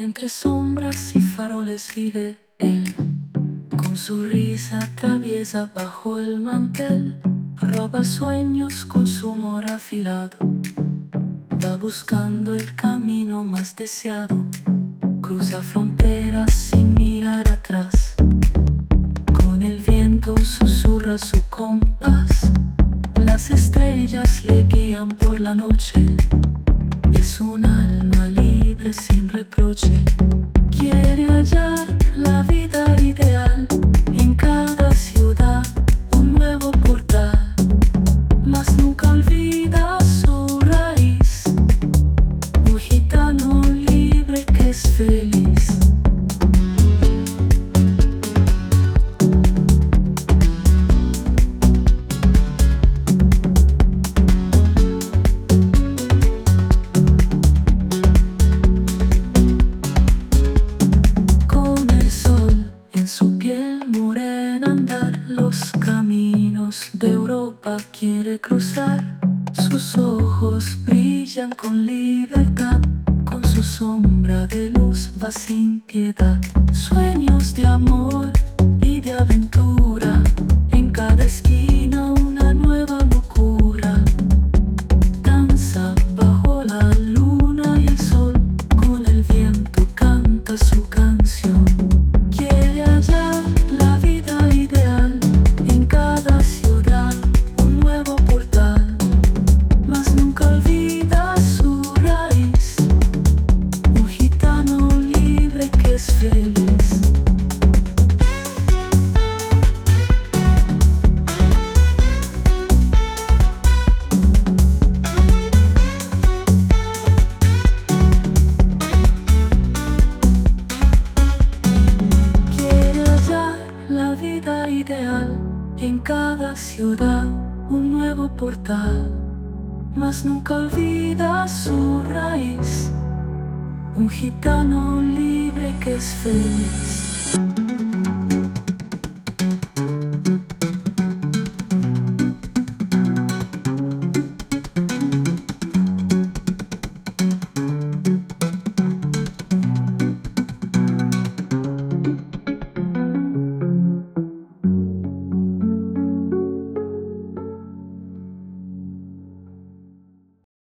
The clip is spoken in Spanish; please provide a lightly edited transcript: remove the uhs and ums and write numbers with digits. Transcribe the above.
Entre sombras y faroles vive él, con su risa traviesa bajo el mantel. Roba sueños con su humor afilado, va buscando el camino más deseado. Cruza fronteras sin mirar atrás, con el viento susurra su compás. Las estrellas le guían por la noche, es un alma libre sin reproche. Quiere hallar la vida ideal, en cada ciudad un nuevo portal, mas nunca olvida su raíz, un gitano libre que es feliz. Su piel morena andar los caminos de Europa quiere cruzar. Sus ojos brillan con libertad, con su sombra de luz va sin piedad. Sueños de amor y de aventura, en cada esquina una nueva locura. Danza bajo la luna y el sol, con el viento canta su canción. La vida ideal, en cada ciudad un nuevo portal, mas nunca olvida su raíz, un gitano libre que es feliz. La vida ideal, en cada ciudad un nuevo portal, mas nunca olvida su raíz, un gitano libre que es feliz.